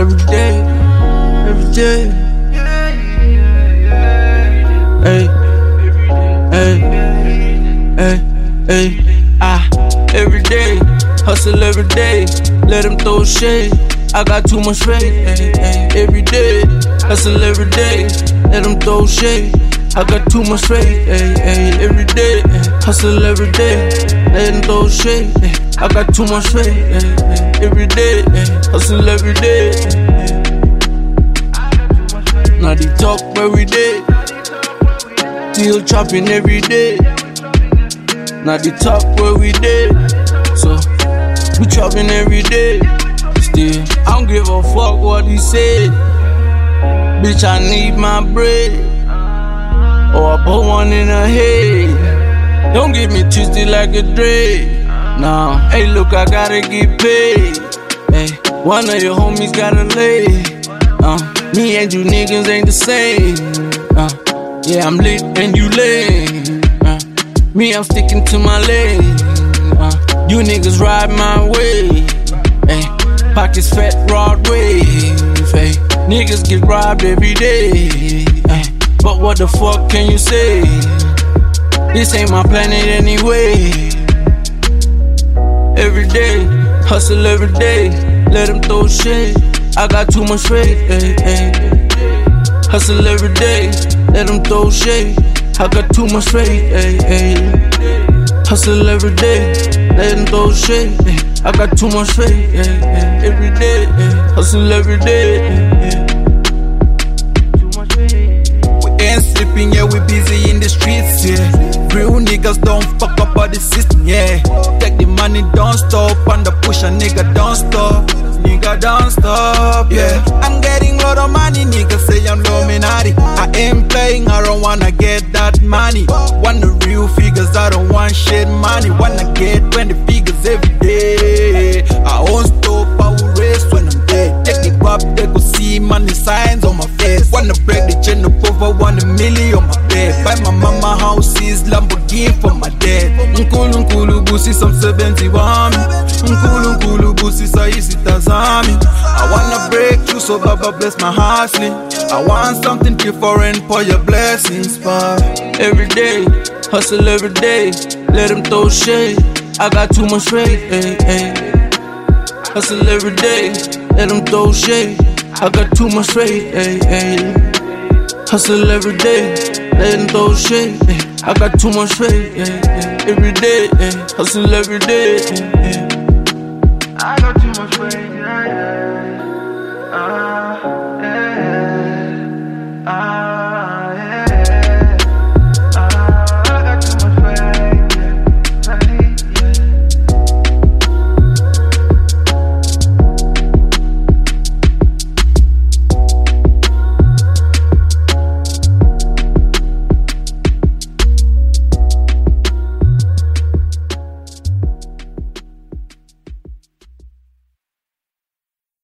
every day, every day. Hey, hey, hey, hey, every day, hustle every day, let them throw shade. I got too much faith, ay, ay, every day, hustle every day, let them throw shade. I got too much faith, ay, ay, every day, hustle every day, let them throw shade. I got too much faith, ay, ay, every day, hustle every day. Now they talk every day, still chopping every day. Now they talk where we did, so we chopping every day. Still, I don't give a fuck what he said. Bitch, I need my bread, or I put one in her head. Don't get me twisted like a dread. Nah, hey look, I gotta get paid. Hey, one of your homies gotta lay. Me and you niggas ain't the same. Yeah, I'm lit and you lame. Me, I'm sticking to my lane. You niggas ride my way. Ay, pockets fat, broad wave. Ay, niggas get robbed every day. Ay, but what the fuck can you say? This ain't my planet anyway. Every day, hustle every day, let them throw shade. I got too much faith. Ay, ay. Hustle every day, let them throw shade. I got too much faith, ay, ay. Hustle every day, let them throw shade. I got too much faith, ay, ay. Every day, ay. Hustle every day, ay, ay. We ain't sleeping, yeah, we busy in the streets, yeah. Real niggas don't fuck up all the system, yeah. Take the money, don't stop, and the push a nigga, don't stop. Nigga, don't stop, yeah. I'm getting lot of money, niggas say I'm Illuminati. I ain't playing, I don't wanna get that money. Want the real figures, I don't want shit money. Wanna get 20 figures every day. I won't stop, I will race when I'm dead. Take the pop, they go see money signs on my face. Wanna break the chain up over 1 million on my bed. Buy my mama houses, Lamborghini for my dad. Nkulu busi some 71. Nkulu busi sa isi tazami. I wanna break through, so Baba bless my hustling. I want something different for your blessings, Pop. Every day, hustle every day, let them throw shade. I got too much faith, ay, ay. Hustle every day, let them throw shade. I got too much faith, ay, ay. Hustle every day, let them throw shade. I got too much faith, ay, ay. Every day, ay. Hustle every day, ay, ay.